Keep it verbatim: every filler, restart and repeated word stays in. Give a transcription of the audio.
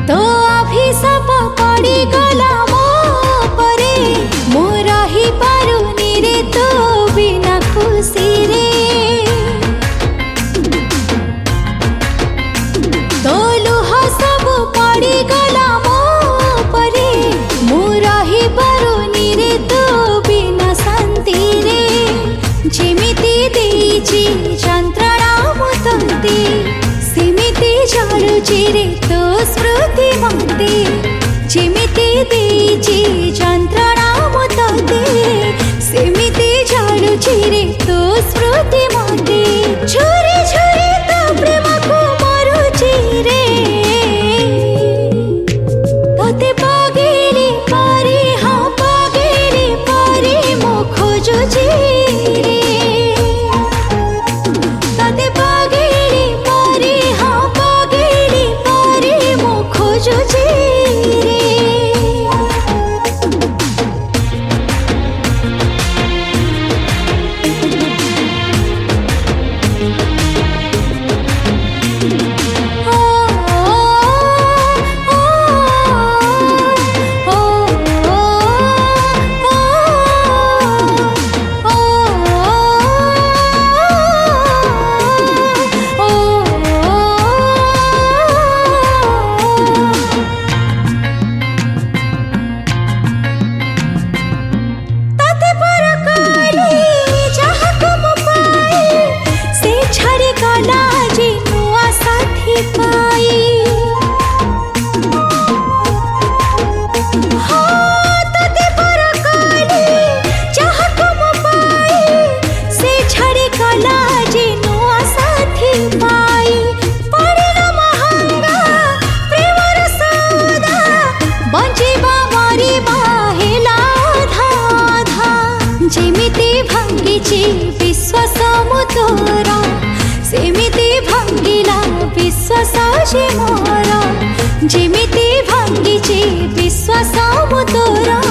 तो अभिशाप पड़ी गला मो परे मो रही पारुनी रे तो बिना खुशी रे तो लुह सब पड़ी गला मो परे मो रही पारुनी रे तो बिना शांति रे जेमिति देइछि यंत्रणा मुतंती सेमिति जालुछि रे तो स्मृति मते जेमिति देइछि यंत्रणा मुतंती सेमिति जालुछि रे तो स्मृति मते झुरी झुरी तो प्रेम को मरुछि रे तते पागेली पारी हाँ पागेली पारी मो खोजुछि रे तते पागेली पारी हाँ पागेली पारी मो खोजुछि रे जेमिति भांगिछि विश्वास मोरा सेमिति भांगिला विश्वास जे मोरा जेमिति भांगिछि विश्वास मोरा